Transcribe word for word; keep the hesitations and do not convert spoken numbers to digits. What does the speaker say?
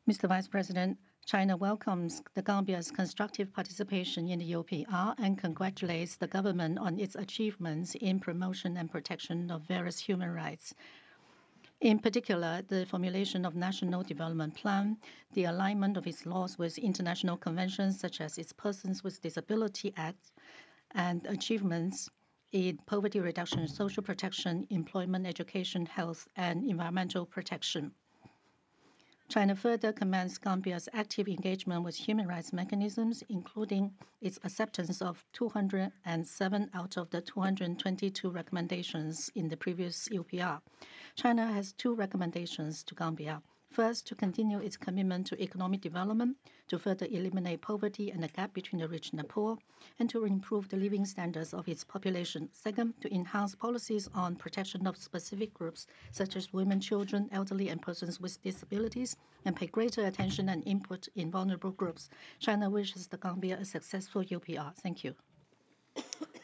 Mister Vice President, China welcomes the Gambia's constructive participation in the U P R and congratulates the government on its achievements in promotion and protection of various human rights. In particular, the formulation of National Development Plan, the alignment of its laws with international conventions such as its Persons with Disability Act, and achievements in poverty reduction, social protection, employment, education, health, and environmental protection. China further commends Gambia's active engagement with human rights mechanisms, including its acceptance of two hundred seven out of the two hundred twenty-two recommendations in the previous U P R. China has two recommendations to Gambia. First, to continue its commitment to economic development, to further eliminate poverty and the gap between the rich and the poor, and to improve the living standards of its population. Second, to enhance policies on protection of specific groups, such as women, children, elderly, and persons with disabilities, and pay greater attention and input in vulnerable groups. China wishes the Gambia a successful U P R. Thank you.